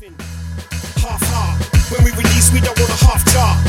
Half heart. When we release, we don't want a half jar.